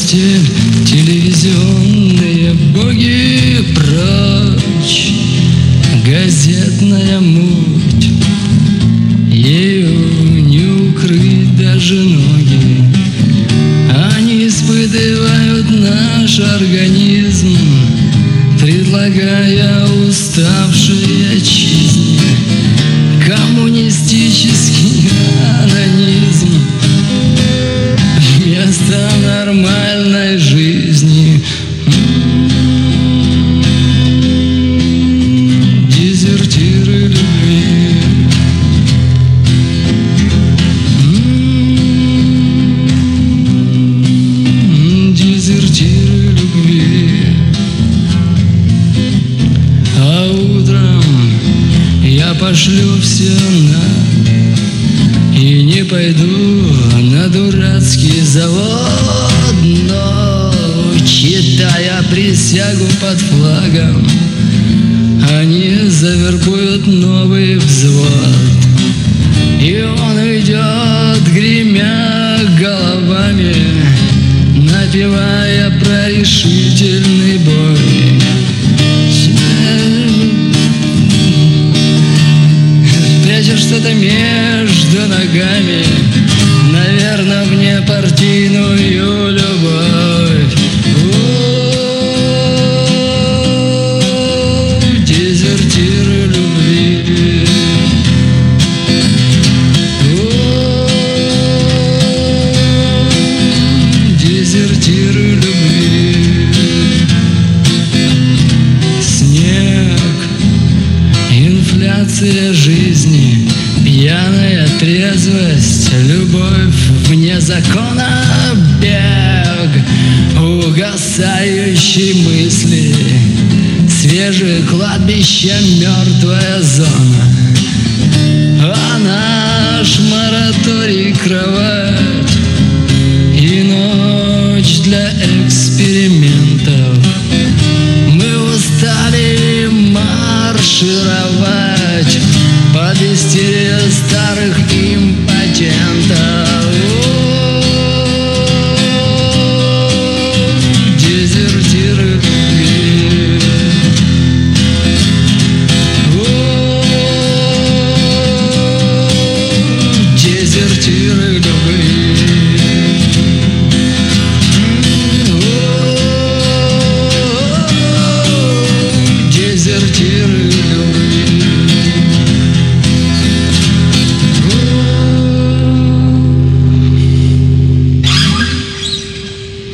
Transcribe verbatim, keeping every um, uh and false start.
постель, телевизионные боги прочь, газетная муть, ею не укрыть даже ноги. Они испытывают наш организм, предлагая уставшей отчизне коммунистический анонизм вместо нормальной жизни. Дезертиры любви. Дезертиры любви. А утром я пошлю все на и не пойду на дурацкий завод, но, читая присягу под флагом, они завербуют новый взвод, и он идет, гремя головами, напевая про решительный бой. Прячешь что-то между ногами, наверное, мне партийную любовь. О, дезертиры любви. О, дезертиры любви. Снег, инфляция жизни, пьяная трезвость, любовь вне закона, бег угасающей мысли, свежее кладбище, мертвая зона. А наш мораторий — кровать и ночь для экспериментов. Мы устали маршировать под истерию старых импотентов. Дезертиры любви. Дезертиры любви. Дезертиры